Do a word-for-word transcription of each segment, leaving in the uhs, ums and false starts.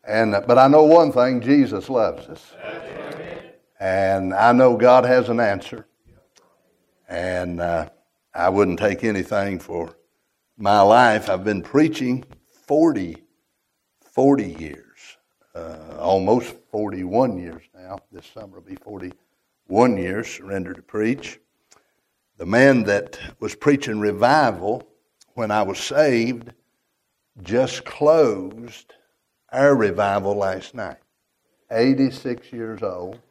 And but I know one thing, Jesus loves us. And I know God has an answer. And uh, I wouldn't take anything for my life. I've been preaching forty, forty years, uh, almost forty-one years now. This summer will be forty-one years, surrendered to preach. The man that was preaching revival when I was saved just closed our revival last night. eighty-six years old.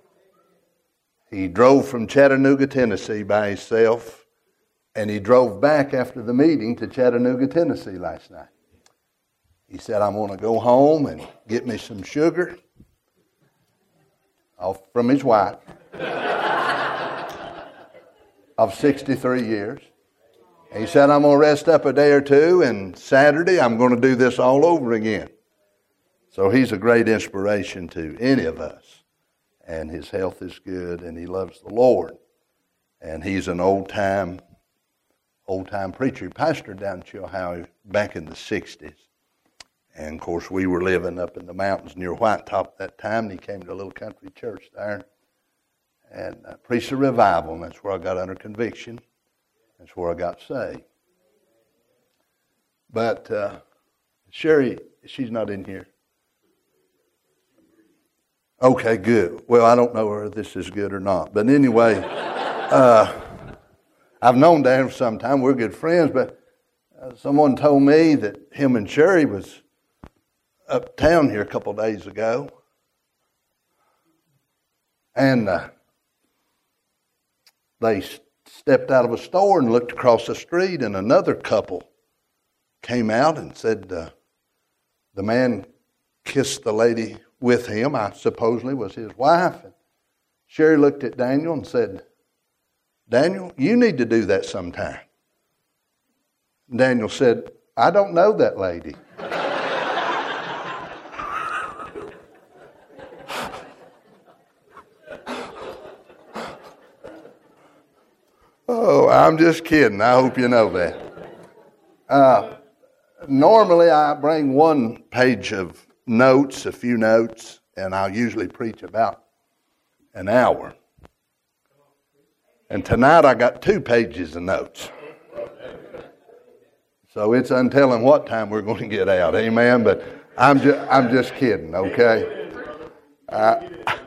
He drove from Chattanooga, Tennessee by himself, and he drove back after the meeting to Chattanooga, Tennessee last night. He said, I'm going to go home and get me some sugar off from his wife of sixty-three years. And he said, I'm going to rest up a day or two, and Saturday I'm going to do this all over again. So he's a great inspiration to any of us. And his health is good, and he loves the Lord. And he's an old-time, old-time preacher. He pastored down in Chilhowie back in the sixties. And, of course, we were living up in the mountains near White Top at that time, and he came to a little country church there and uh, preached a revival, and that's where I got under conviction. That's where I got saved. But uh, Sherry, she's not in here. Okay, good. Well, I don't know whether this is good or not. But anyway, uh, I've known Dan for some time. We're good friends. But uh, someone told me that him and Sherry was uptown here a couple of days ago. And uh, they stepped out of a store and looked across the street, and another couple came out and said uh, the man kissed the lady with him. I supposedly was his wife. And Sherry looked at Daniel and said, Daniel, you need to do that sometime. And Daniel said, I don't know that lady. Oh, I'm just kidding. I hope you know that. Uh, normally I bring one page of notes, a few notes, and I'll usually preach about an hour. And tonight I got two pages of notes. So it's untelling what time we're going to get out, amen? But I'm just, I'm just kidding, okay? Uh,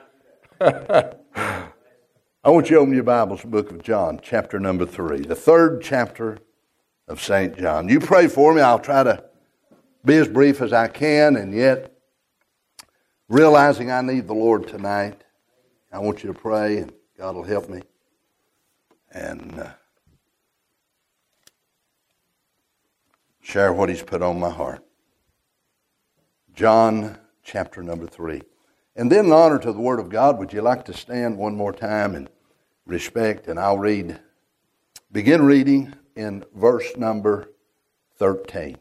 I want you to open your Bibles to the book of John, chapter number three, the third chapter of Saint John. You pray for me. I'll try to be as brief as I can, and yet realizing I need the Lord tonight, I want you to pray, and God will help me. And uh, share what He's put on my heart. John chapter number three. And then in honor to the Word of God, would you like to stand one more time in respect? And I'll read, begin reading in verse number thirteen.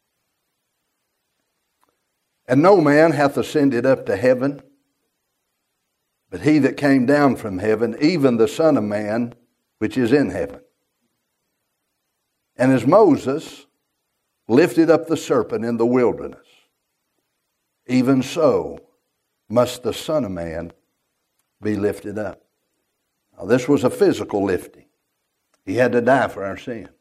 And no man hath ascended up to heaven, but he that came down from heaven, even the Son of Man, which is in heaven. And as Moses lifted up the serpent in the wilderness, even so must the Son of Man be lifted up. Now, this was a physical lifting. He had to die for our sins.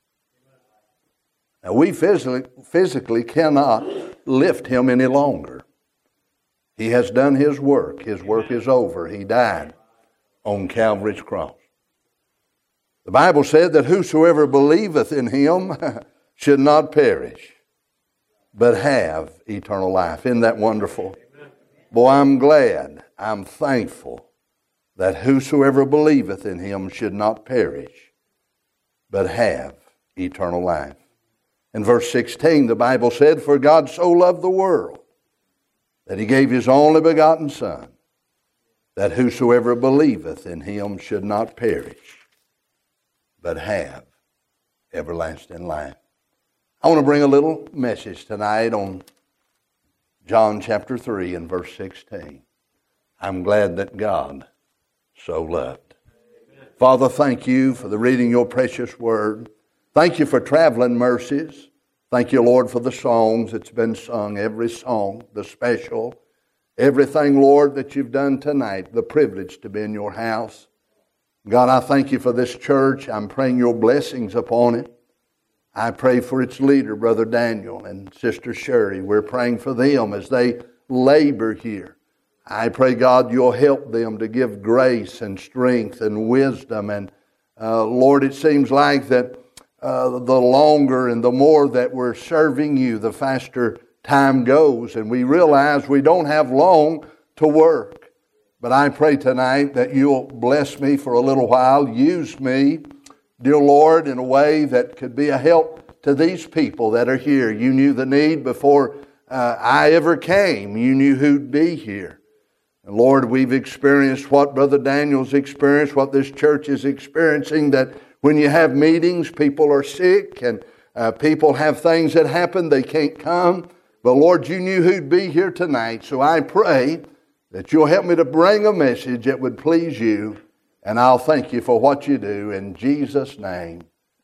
Now, we physically, physically cannot lift Him any longer. He has done His work. His work is over. He died on Calvary's cross. The Bible said that whosoever believeth in Him should not perish, but have eternal life. Isn't that wonderful? Boy, I'm glad, I'm thankful that whosoever believeth in Him should not perish, but have eternal life. In verse sixteen, the Bible said, For God so loved the world that He gave His only begotten Son, that whosoever believeth in Him should not perish, but have everlasting life. I want to bring a little message tonight on John chapter three and verse sixteen. I'm glad that God so loved. Amen. Father, thank you for the reading of your precious word. Thank you for traveling mercies. Thank you, Lord, for the songs that's been sung, every song, the special, everything, Lord, that you've done tonight, the privilege to be in your house. God, I thank you for this church. I'm praying your blessings upon it. I pray for its leader, Brother Daniel and Sister Sherry. We're praying for them as they labor here. I pray, God, you'll help them to give grace and strength and wisdom. And, uh, Lord, it seems like that uh, the longer and the more that we're serving you, the faster time goes. And we realize we don't have long to work. But I pray tonight that you'll bless me for a little while. Use me, dear Lord, in a way that could be a help to these people that are here. You knew the need before uh, I ever came. You knew who'd be here. And Lord, we've experienced what Brother Daniel's experienced, what this church is experiencing, that when you have meetings, people are sick and uh, people have things that happen, they can't come. But Lord, you knew who'd be here tonight. So I pray that you'll help me to bring a message that would please you. And I'll thank you for what you do. In Jesus' name,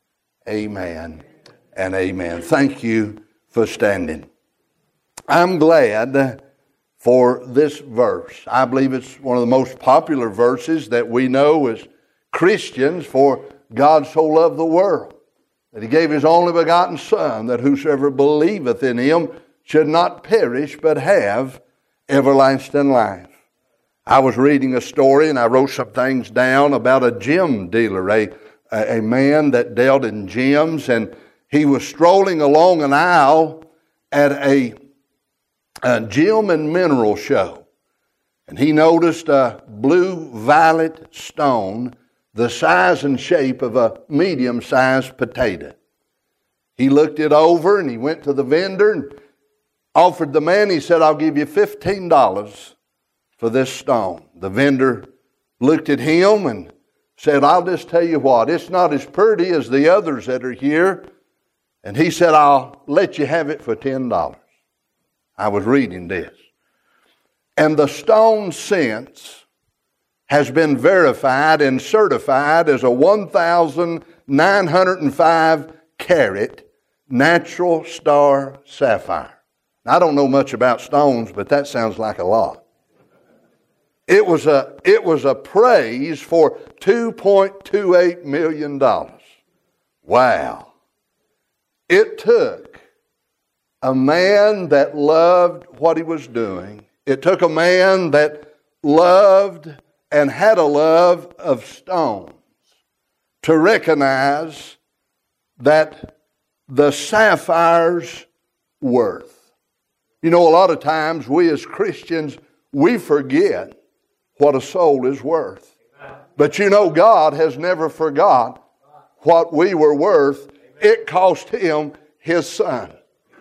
amen and amen. Thank you for standing. I'm glad for this verse. I believe it's one of the most popular verses that we know as Christians, for God so loved the world that he gave his only begotten Son, that whosoever believeth in him should not perish but have everlasting life. I was reading a story and I wrote some things down about a gem dealer, a, a man that dealt in gems, and he was strolling along an aisle at a a gem and mineral show. And he noticed a blue violet stone the size and shape of a medium-sized potato. He looked it over and he went to the vendor and offered the man, he said, I'll give you fifteen dollars for this stone. The vendor looked at him and said, I'll just tell you what, it's not as pretty as the others that are here. And he said, I'll let you have it for ten dollars. I was reading this. And the stone since has been verified and certified as a one thousand nine hundred five carat natural star sapphire. Now, I don't know much about stones, but that sounds like a lot. It was a, it was a praise for two point two eight million dollars. Wow. It took a man that loved what he was doing. It took a man that loved and had a love of stones to recognize that the sapphire's worth. You know, a lot of times we as Christians, we forget what a soul is worth. But you know, God has never forgot what we were worth. It cost him his Son.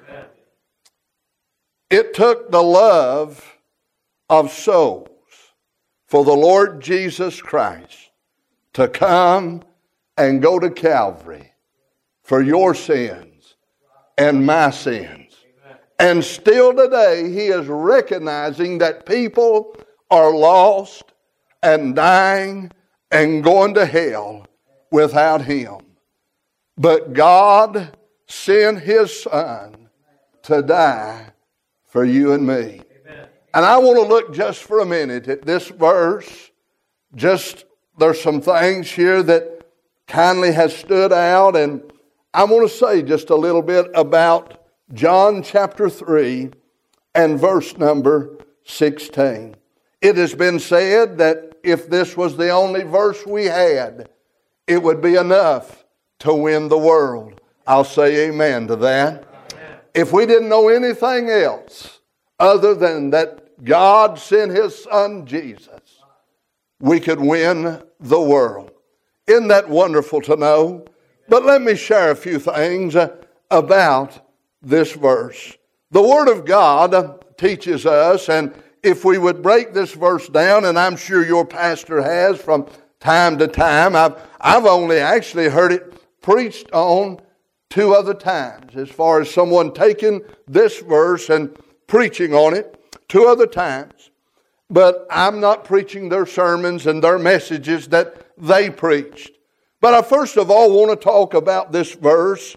It took the love of souls for the Lord Jesus Christ to come and go to Calvary for your sins and my sins. And still today, he is recognizing that people are lost and dying and going to hell without him. But God sent his Son to die for you and me. Amen. And I want to look just for a minute at this verse. Just, there's some things here that kindly has stood out, and I want to say just a little bit about John chapter three and verse number sixteen. It has been said that if this was the only verse we had, it would be enough to win the world. I'll say amen to that. If we didn't know anything else other than that God sent his Son Jesus, we could win the world. Isn't that wonderful to know? But let me share a few things about this verse. The Word of God teaches us, and if we would break this verse down, and I'm sure your pastor has from time to time, I've, I've only actually heard it preached on two other times, as far as someone taking this verse and preaching on it two other times. But I'm not preaching their sermons and their messages that they preached. But I first of all want to talk about this verse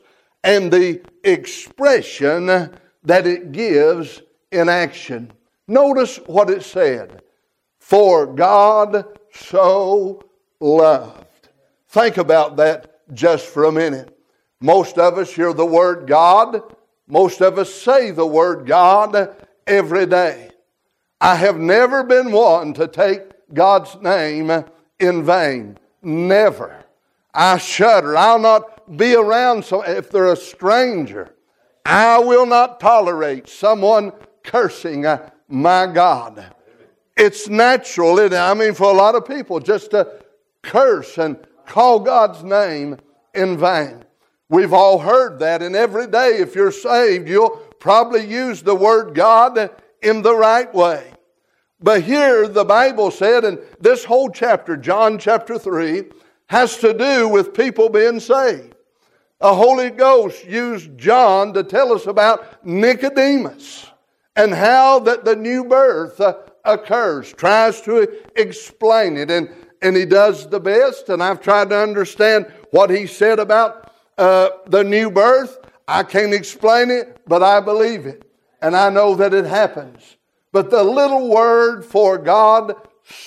and the expression that it gives in action. Notice what it said. For God so loved. Think about that just for a minute. Most of us hear the word God. Most of us say the word God every day. I have never been one to take God's name in vain. Never. I shudder. I'll not be around so if they're a stranger. I will not tolerate someone cursing my God. It's natural, isn't it? I mean, for a lot of people, just to curse and call God's name in vain. We've all heard that, and every day, if you're saved, you'll probably use the word God in the right way. But here, the Bible said, and this whole chapter, John chapter three, has to do with people being saved. The Holy Ghost used John to tell us about Nicodemus and how that the new birth uh, occurs, tries to explain it, and, and he does the best, and I've tried to understand what he said about uh, the new birth. I can't explain it, but I believe it, and I know that it happens. But the little word for God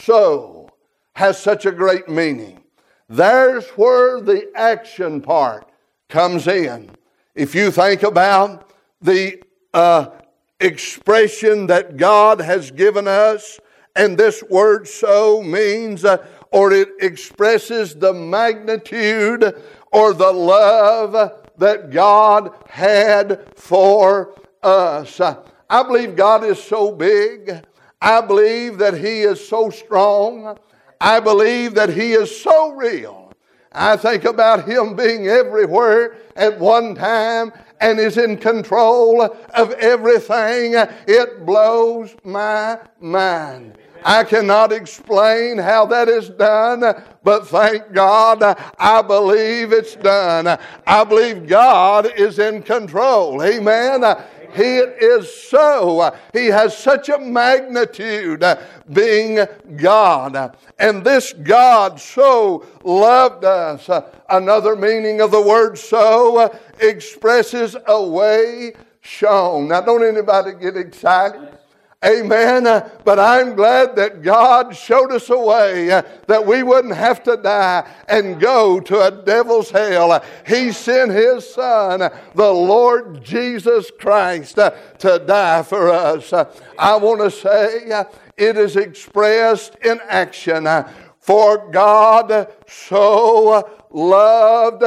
so has such a great meaning. There's where the action part comes in. If you think about the uh, expression that God has given us, and this word so means, uh, or it expresses the magnitude or the love that God had for us. I believe God is so big. I believe that He is so strong. I believe that He is so real. I think about Him being everywhere at one time and is in control of everything. It blows my mind. I cannot explain how that is done, but thank God I believe it's done. I believe God is in control. Amen. He is so. He has such a magnitude being God. And this God so loved us. Another meaning of the word so expresses a way shown. Now, don't anybody get excited? Amen. But I'm glad that God showed us a way that we wouldn't have to die and go to a devil's hell. He sent His Son, the Lord Jesus Christ, to die for us. I want to say it is expressed in action. For God so loved.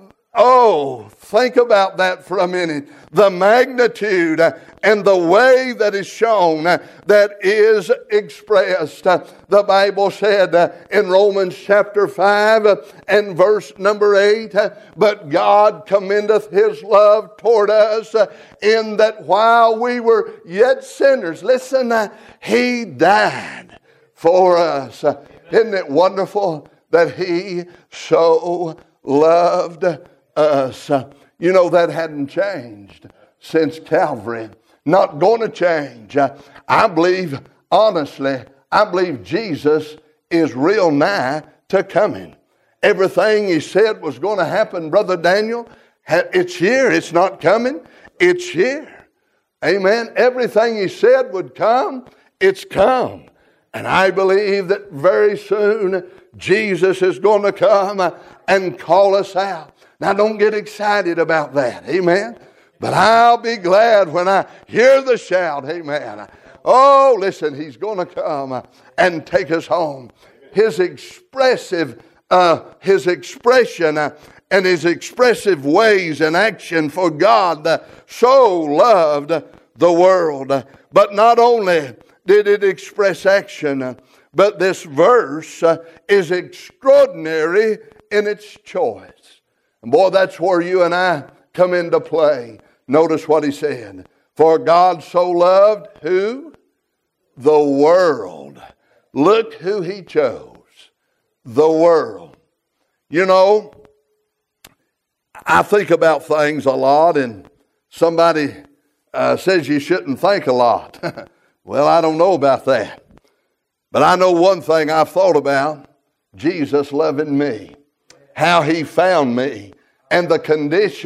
Oh, think about that for a minute. The magnitude and the way that is shown, that is expressed. The Bible said in Romans chapter five and verse number eight, but God commendeth His love toward us in that while we were yet sinners, listen, He died for us. Isn't it wonderful that He so loved us? You know, that hadn't changed since Calvary. Not going to change. I believe, honestly, I believe Jesus is real nigh to coming. Everything He said was going to happen, Brother Daniel, it's here. It's not coming. It's here. Amen. Everything He said would come, it's come. And I believe that very soon Jesus is going to come and call us out. Now, don't get excited about that. Amen. But I'll be glad when I hear the shout. Amen. Oh, listen, He's going to come and take us home. His expressive, uh, His expression uh, and His expressive ways and action for God uh, so loved the world. But not only did it express action, uh, but this verse uh, is extraordinary in its choice. And boy, that's where you and I come into play. Notice what he said. For God so loved who? The world. Look who He chose. The world. You know, I think about things a lot, and somebody uh, says you shouldn't think a lot. Well, I don't know about that. But I know one thing I've thought about. Jesus loving me. How He found me, and the condition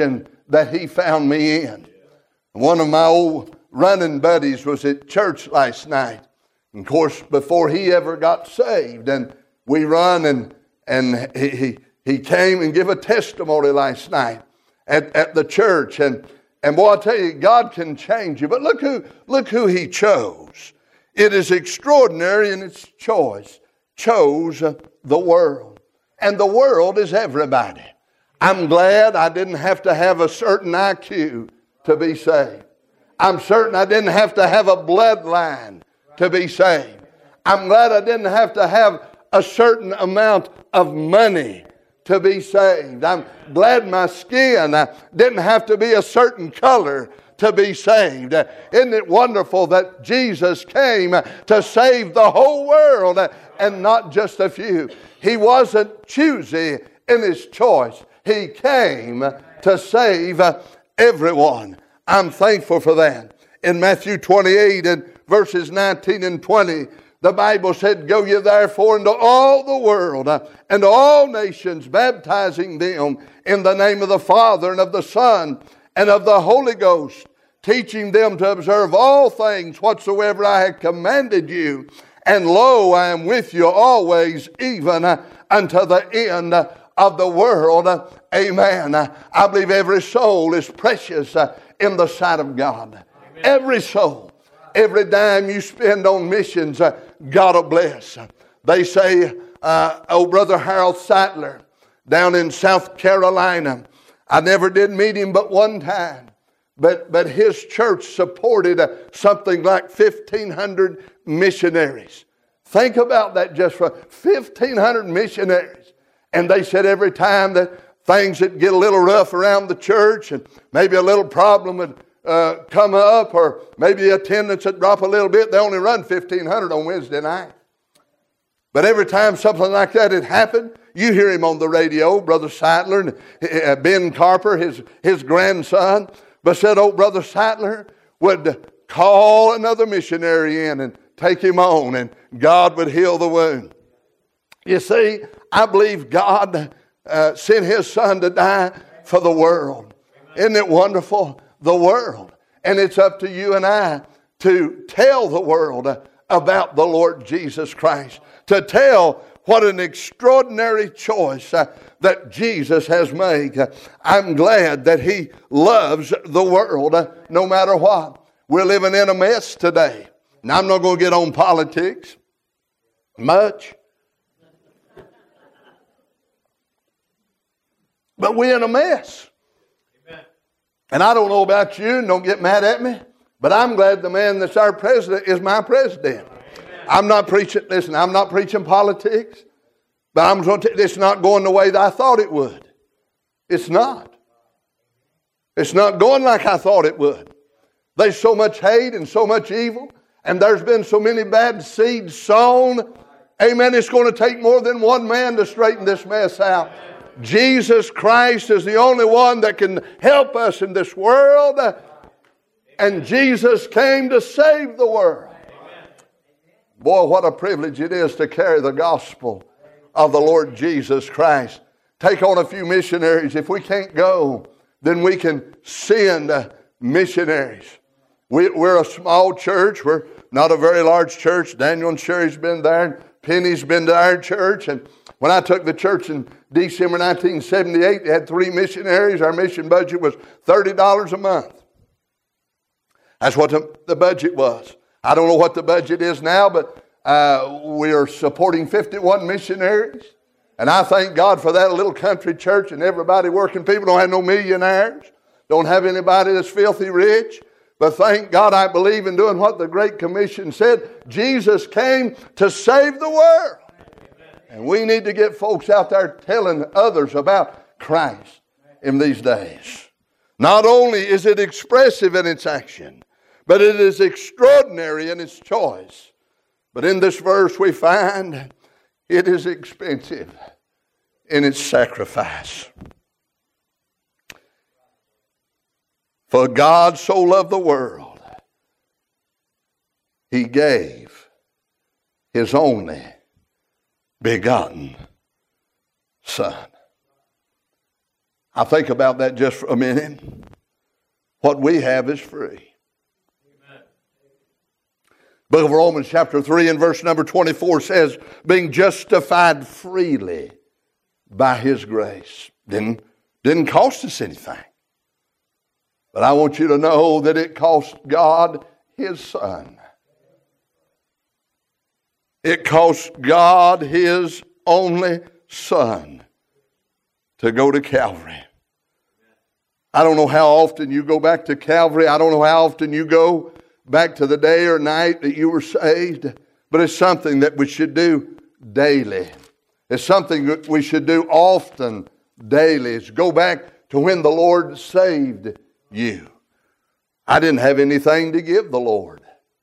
that He found me in. One of my old running buddies was at church last night. And of course, before he ever got saved, and we run, and and he he, he came and gave a testimony last night at, at the church. And and boy, I tell you, God can change you. But look who look who He chose. It is extraordinary in its choice. Chose the world. And the world is everybody. I'm glad I didn't have to have a certain I Q to be saved. I'm certain I didn't have to have a bloodline to be saved. I'm glad I didn't have to have a certain amount of money to be saved. I'm glad my skin I didn't have to be a certain color to be saved. Isn't it wonderful that Jesus came to save the whole world and not just a few? He wasn't choosy in His choice. He came to save everyone. I'm thankful for that. In Matthew twenty-eight and verses nineteen and twenty, the Bible said, "Go ye therefore into all the world and all nations, baptizing them in the name of the Father and of the Son and of the Holy Ghost, teaching them to observe all things whatsoever I have commanded you. And lo, I am with you always, even unto the end of the world." Amen. I believe every soul is precious in the sight of God. Amen. Every soul. Every dime you spend on missions, God will bless. They say, uh, oh, Brother Harold Sattler down in South Carolina, I never did meet him but one time. But, but his church supported uh, something like fifteen hundred missionaries. Think about that, just for fifteen hundred missionaries. And they said every time that things would get a little rough around the church and maybe a little problem would uh, come up, or maybe the attendance would drop a little bit, they only run fifteen hundred on Wednesday night. But every time something like that had happened, you hear him on the radio, Brother Sattler, and uh, Ben Carper, his, his grandson, but said, oh, Brother Sattler would call another missionary in and take him on, and God would heal the wound. You see, I believe God uh, sent His Son to die for the world. Isn't it wonderful? The world. And it's up to you and I to tell the world about the Lord Jesus Christ. To tell what an extraordinary choice uh, that Jesus has made. Uh, I'm glad that He loves the world uh, no matter what. We're living in a mess today. Now, I'm not going to get on politics much. But we're in a mess. Amen. And I don't know about you, and don't get mad at me, but I'm glad the man that's our president is my president. Amen. I'm not preaching, listen, I'm not preaching politics, but I'm going to tell you, it's not going the way that I thought it would. It's not. It's not going like I thought it would. There's so much hate and so much evil, and there's been so many bad seeds sown. Amen. It's going to take more than one man to straighten this mess out. Jesus Christ is the only one that can help us in this world. And Jesus came to save the world. Boy, what a privilege it is to carry the gospel of the Lord Jesus Christ. Take on a few missionaries. If we can't go, then we can send missionaries. We, we're a small church. We're not a very large church. Daniel and Sherry's been there, and Penny's been to our church. And when I took the church in December nineteen seventy-eight, they had three missionaries. Our mission budget was thirty dollars a month. That's what the, the budget was. I don't know what the budget is now, but uh, we are supporting fifty-one missionaries. And I thank God for that. A little country church and everybody working people. Don't have no millionaires. Don't have anybody that's filthy rich. But thank God I believe in doing what the Great Commission said. Jesus came to save the world. And we need to get folks out there telling others about Christ in these days. Not only is it expressive in its action, but it is extraordinary in its choice. But in this verse we find it is expensive in its sacrifice. For God so loved the world, He gave His only begotten Son. I think about that just for a minute. What we have is free. Book of Romans chapter three and verse number twenty-four says, being justified freely by His grace. Didn't, didn't cost us anything. But I want you to know that it cost God His Son. It cost God His only Son to go to Calvary. I don't know how often you go back to Calvary. I don't know how often you go back to the day or night that you were saved. But it's something that we should do daily. It's something that we should do often, daily. It's go back to when the Lord saved you. I didn't have anything to give the Lord.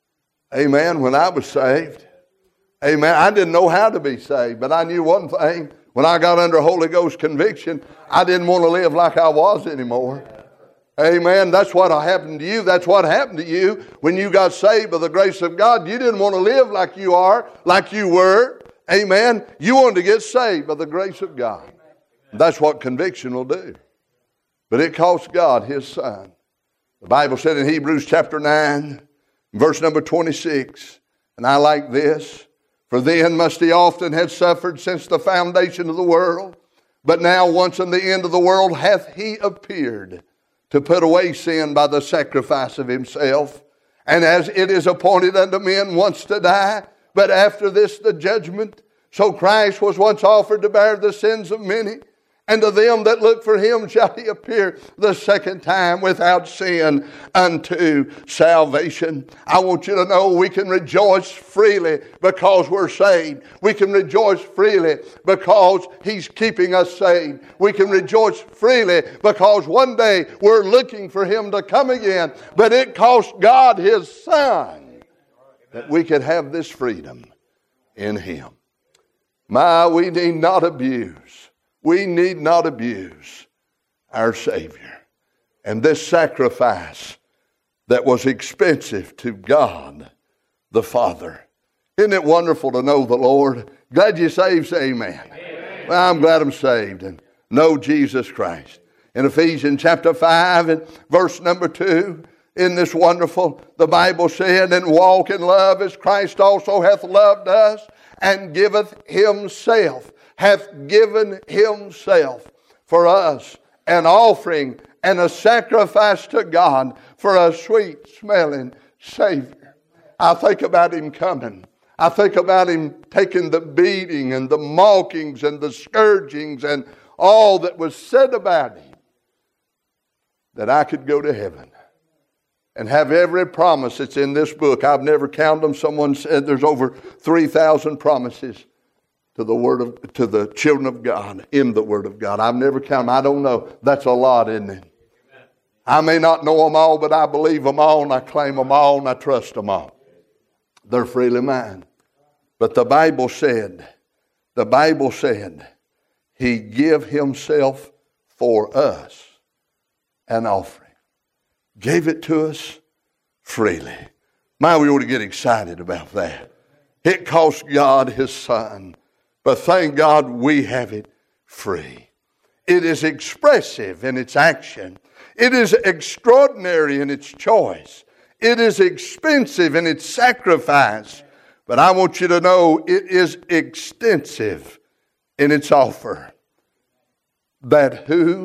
Amen. When I was saved. Amen. I didn't know how to be saved, but I knew one thing. When I got under Holy Ghost conviction, I didn't want to live like I was anymore. Amen. That's what happened to you. That's what happened to you when you got saved by the grace of God. You didn't want to live like you are, like you were. Amen. You wanted to get saved by the grace of God. That's what conviction will do. But it cost God His Son. The Bible said in Hebrews chapter nine, verse number twenty-six, and I like this, for then must He often have suffered since the foundation of the world, but now once in the end of the world hath He appeared to put away sin by the sacrifice of Himself. And as it is appointed unto men once to die, but after this the judgment, so Christ was once offered to bear the sins of many, and to them that look for Him shall He appear the second time without sin unto salvation. I want you to know we can rejoice freely because we're saved. We can rejoice freely because He's keeping us saved. We can rejoice freely because one day we're looking for Him to come again. But it cost God His Son that we could have this freedom in Him. My, we need not abuse. We need not abuse our Savior. And this sacrifice that was expensive to God the Father. Isn't it wonderful to know the Lord? Glad you're saved, say amen. Amen. Well, I'm glad I'm saved and know Jesus Christ. In Ephesians chapter five and verse number two, isn't this wonderful? The Bible said, and walk in love as Christ also hath loved us and giveth Himself. Hath given Himself for us an offering and a sacrifice to God for a sweet smelling Savior. I think about Him coming. I think about Him taking the beating and the mockings and the scourgings and all that was said about Him, that I could go to heaven and have every promise that's in this book. I've never counted them. Someone said there's over three thousand promises to the word of, to the children of God, in the Word of God. I've never counted them. I don't know. That's a lot, isn't it? Amen. I may not know them all, but I believe them all, and I claim them all, and I trust them all. They're freely mine. But the Bible said, the Bible said, He gave Himself for us an offering. Gave it to us freely. My, we ought to get excited about that. It cost God His Son. But thank God we have it free. It is expressive in its action. It is extraordinary in its choice. It is expensive in its sacrifice. But I want you to know it is extensive in its offer. That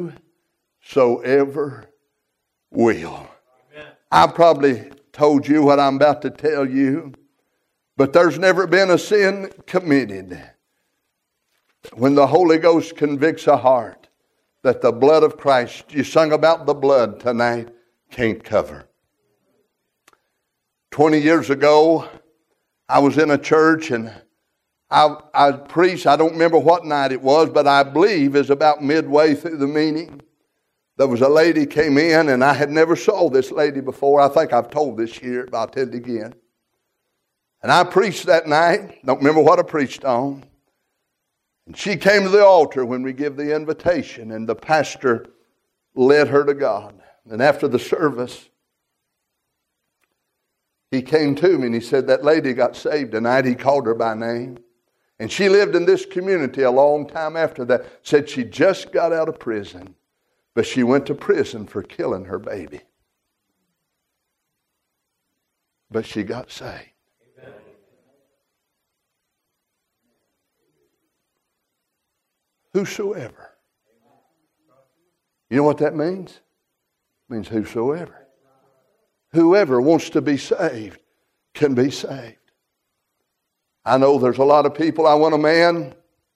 whosoever will. Amen. I probably told you what I'm about to tell you, but there's never been a sin committed when the Holy Ghost convicts a heart that the blood of Christ, you sung about the blood tonight, can't cover. Twenty years ago, I was in a church and I, I preached, I don't remember what night it was, but I believe it's about midway through the meeting. There was a lady came in, and I had never saw this lady before. I think I've told this here, but I'll tell it again. And I preached that night. Don't remember what I preached on. And she came to the altar when we give the invitation, and the pastor led her to God. And after the service, he came to me and he said, that lady got saved tonight. He called her by name. And she lived in this community a long time after that. Said she just got out of prison. But she went to prison for killing her baby. But she got saved. Amen. Whosoever. You know what that means? It means whosoever. Whoever wants to be saved can be saved. I know there's a lot of people. I want a man.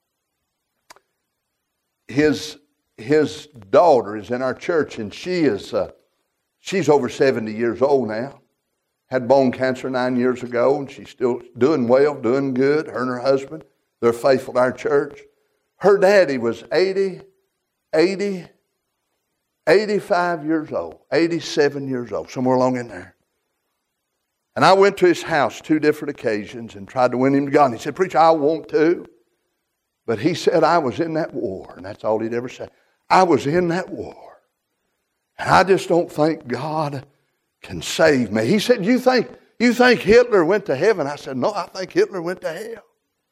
His his daughter is in our church, and she is uh, she's over seventy years old now. Had bone cancer nine years ago, and she's still doing well, doing good. Her and her husband, they're faithful to our church. Her daddy was eighty, eighty, eighty-five years old, eighty-seven years old, somewhere along in there. And I went to his house two different occasions and tried to win him to God. And he said, "Preacher, I want to." But he said, "I was in that war." And that's all he'd ever say. I was in that war. And I just don't think God can save me. He said, you think, you think Hitler went to heaven? I said, no, I think Hitler went to hell.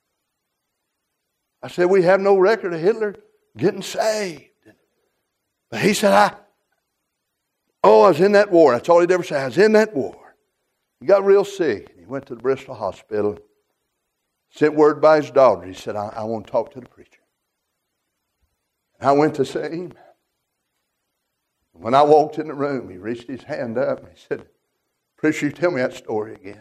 I said, we have no record of Hitler getting saved. But he said, I, oh, I was in that war. That's all he'd ever say. I was in that war. He got real sick. He went to the Bristol hospital. Sent word by his daughter. He said, I, I want to talk to the preacher. And I went to see him. When I walked in the room, he reached his hand up and he said, "Preacher, you tell me that story again."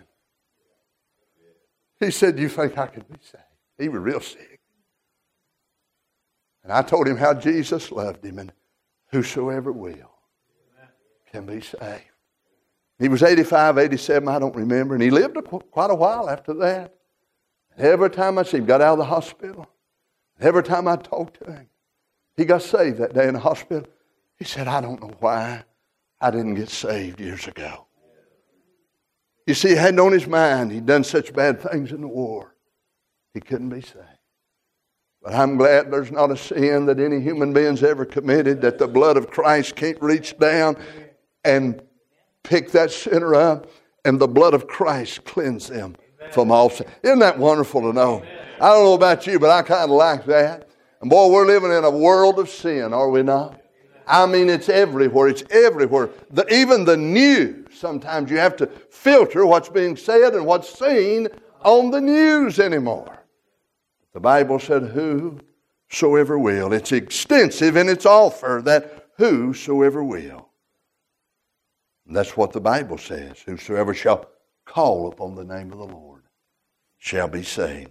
He said, "Do you think I could be saved?" He was real sick. And I told him how Jesus loved him, and whosoever will can be saved. He was eighty-five, eighty-seven, I don't remember, and he lived a, quite a while after that. And every time I see him, got out of the hospital, every time I talked to him, he got saved that day in the hospital. He said, "I don't know why I didn't get saved years ago." You see, he hadn't on his mind. He'd done such bad things in the war. He couldn't be saved. But I'm glad there's not a sin that any human being's ever committed that the blood of Christ can't reach down and pick that sinner up, and the blood of Christ cleanse them from all sin. Isn't that wonderful to know? I don't know about you, but I kind of like that. And boy, we're living in a world of sin, are we not? I mean, it's everywhere. It's everywhere. The, even the news. Sometimes you have to filter what's being said and what's seen on the news anymore. The Bible said, whosoever will. It's extensive in its offer, that whosoever will. And that's what the Bible says. Whosoever shall call upon the name of the Lord shall be saved.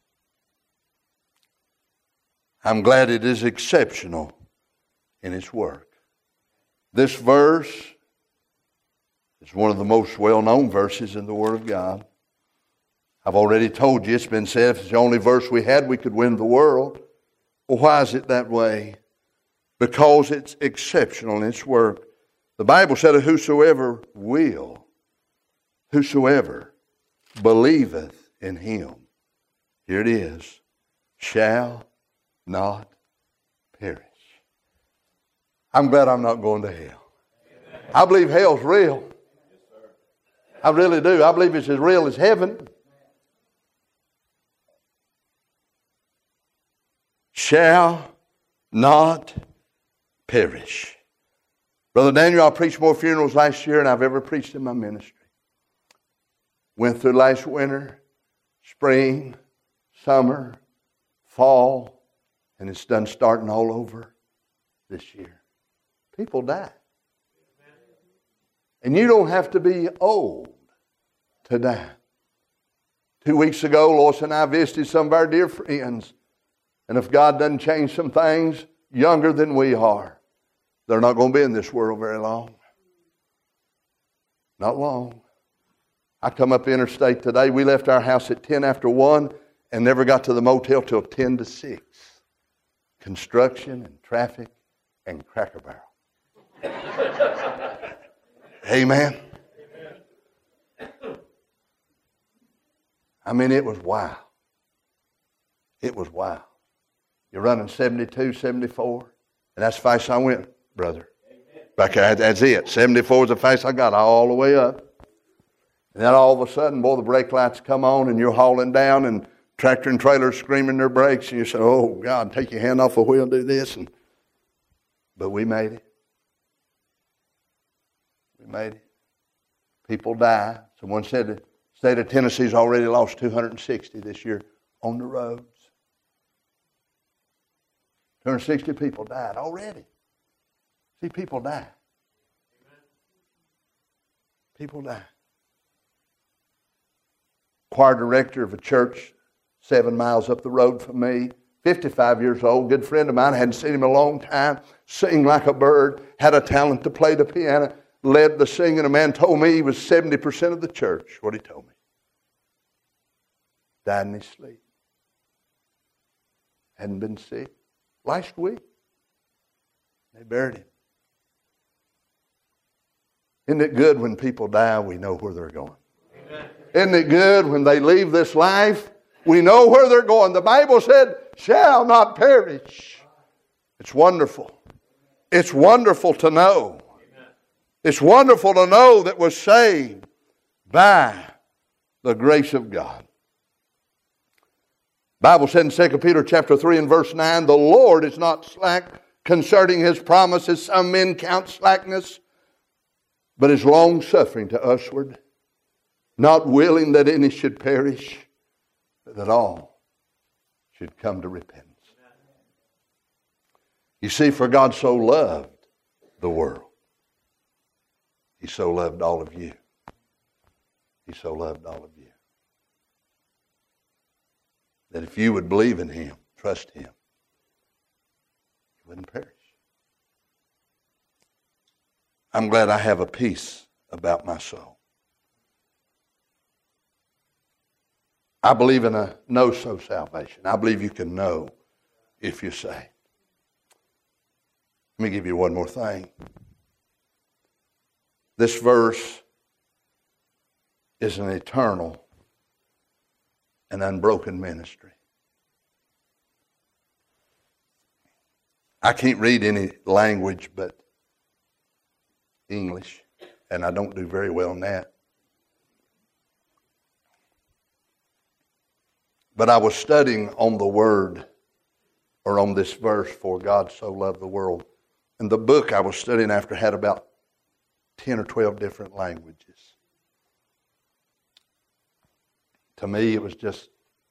I'm glad it is exceptional in its work. This verse is one of the most well-known verses in the Word of God. I've already told you, it's been said, if it's the only verse we had, we could win the world. Well, why is it that way? Because it's exceptional in its work. The Bible said, whosoever will, whosoever believeth in him, here it is, shall not perish. I'm glad I'm not going to hell. I believe hell's real. I really do. I believe it's as real as heaven. Shall not perish. Brother Daniel, I preached more funerals last year than I've ever preached in my ministry. Went through last winter, spring, summer, fall, and it's done starting all over this year. People die. And you don't have to be old to die. Two weeks ago, Lois and I visited some of our dear friends. And if God doesn't change some things, younger than we are, they're not going to be in this world very long. Not long. I come up interstate today. We left our house at ten after one and never got to the motel till ten to six. Construction and traffic and Cracker Barrel. Amen. I mean, it was wow. It was wow. You're running seventy-two, seventy-four, and that's the fast I went, brother. Back there, that's it. seventy-four is the fast I got all the way up. And then all of a sudden, boy, the brake lights come on, and you're hauling down, and tractor and trailer screaming their brakes, and you say, "Oh God, take your hand off the wheel and do this." And But we made it. We made it. People die. Someone said the state of Tennessee's already lost two hundred sixty this year on the roads. two hundred sixty people died already. See, people die. People die. Choir director of a church seven miles up the road from me, fifty-five years old, good friend of mine, hadn't seen him in a long time, sing like a bird, had a talent to play the piano, led the singing. A man told me he was seventy percent of the church, what he told me. Died in his sleep. Hadn't been sick. Last week, they buried him. Isn't it good when people die, we know where they're going? Amen. Isn't it good when they leave this life, we know where they're going? The Bible said, shall not perish. It's wonderful. It's wonderful to know. Amen. It's wonderful to know that we're saved by the grace of God. The Bible said in Second Peter chapter three and verse nine, the Lord is not slack concerning His promises, some men count slackness, but is long-suffering to usward, not willing that any should perish, but that all should come to repentance. You see, for God so loved the world, He so loved all of you. He so loved all of you. That if you would believe in Him, trust Him, you wouldn't perish. I'm glad I have a peace about my soul. I believe in a know-so salvation. I believe you can know if you're saved. Let me give you one more thing. This verse is an eternal and unbroken ministry. I can't read any language but English, and I don't do very well in that. But I was studying on the word, or on this verse, for God so loved the world. And the book I was studying after had about ten or twelve different languages. To me, it was just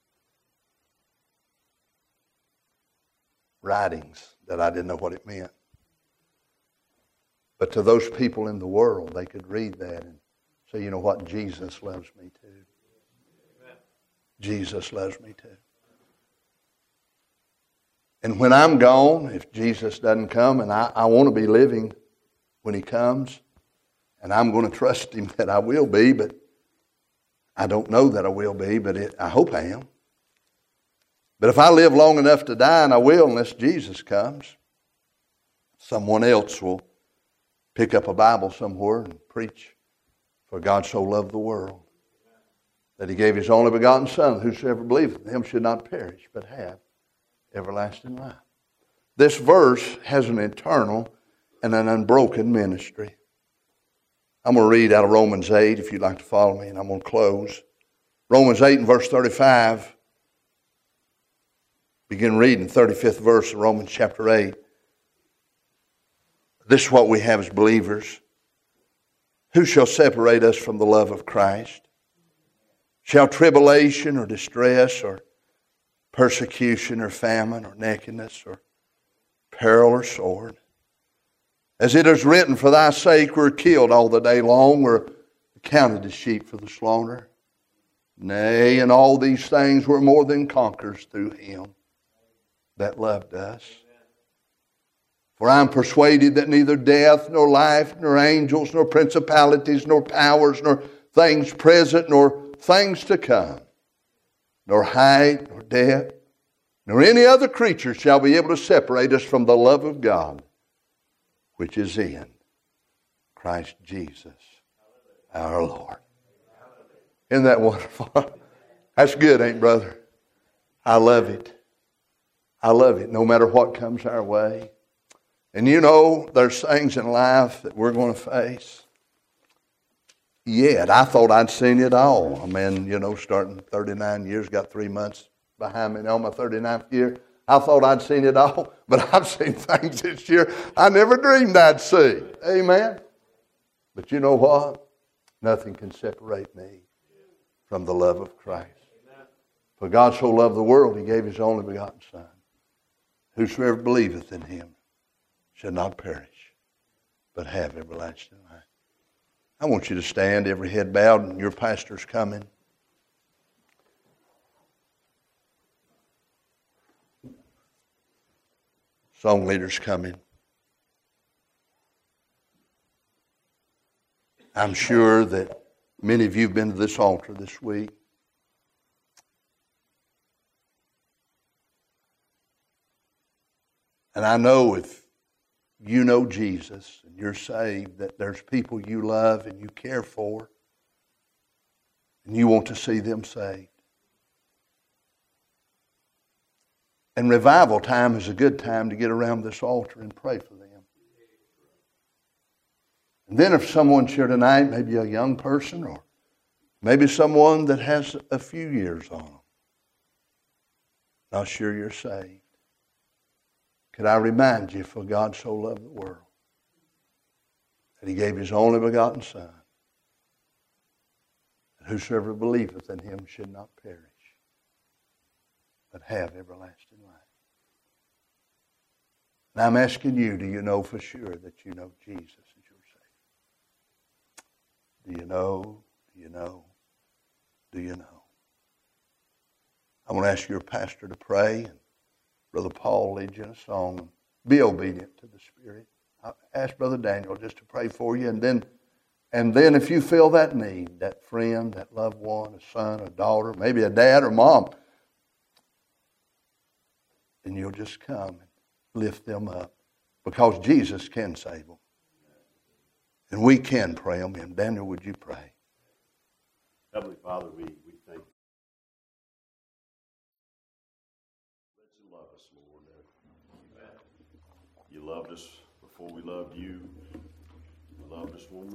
writings that I didn't know what it meant. But to those people in the world, they could read that and say, you know what, Jesus loves me too. Amen. Jesus loves me too. And when I'm gone, if Jesus doesn't come, and I, I want to be living when He comes, and I'm going to trust Him that I will be, but I don't know that I will be, but it, I hope I am. But if I live long enough to die, and I will unless Jesus comes, someone else will pick up a Bible somewhere and preach, for God so loved the world that He gave His only begotten Son, whosoever believeth in Him should not perish, but have everlasting life. This verse has an eternal and an unbroken ministry. I'm going to read out of Romans eight, if you'd like to follow me, and I'm going to close. Romans eight and verse thirty-five. Begin reading thirty-fifth verse of Romans chapter eight. This is what we have as believers. Who shall separate us from the love of Christ? Shall tribulation or distress or persecution or famine or nakedness or peril or sword? As it is written, for thy sake we're killed all the day long, we're counted as sheep for the slaughter. Nay, in all these things we're more than conquerors through Him that loved us. For I am persuaded that neither death, nor life, nor angels, nor principalities, nor powers, nor things present, nor things to come, nor height, nor depth, nor any other creature shall be able to separate us from the love of God, which is in Christ Jesus, our Lord. Isn't that wonderful? That's good, ain't it, brother? I love it. I love it, no matter what comes our way. And you know, there's things in life that we're going to face. Yet, I thought I'd seen it all. I mean, you know, starting thirty-nine years, got three months behind me now, my thirty-ninth year. I thought I'd seen it all, but I've seen things this year I never dreamed I'd see. Amen. But you know what? Nothing can separate me from the love of Christ. For God so loved the world, He gave His only begotten Son. Whosoever believeth in Him shall not perish, but have everlasting life. I want you to stand, every head bowed, and your pastor's coming. Song leader's coming. I'm sure that many of you have been to this altar this week. And I know if you know Jesus and you're saved, that there's people you love and you care for, and you want to see them saved. And revival time is a good time to get around this altar and pray for them. And then if someone's here tonight, maybe a young person or maybe someone that has a few years on them, not sure you're saved, could I remind you, for God so loved the world that He gave His only begotten Son, that whosoever believeth in Him should not perish, but have everlasting life. Now I'm asking you, do you know for sure that you know Jesus is your Savior? Do you know? Do you know? Do you know? I want to ask your pastor to pray, and Brother Paul lead you in a song. Be obedient to the Spirit. I ask Brother Daniel just to pray for you, and then and then if you feel that need, that friend, that loved one, a son, a daughter, maybe a dad or mom, then you'll just come and lift them up, because Jesus can save them. And we can pray them in. Daniel, would you pray? Heavenly Father, we, we thank you. That you love us, Lord. You loved us before we loved you. You loved us when we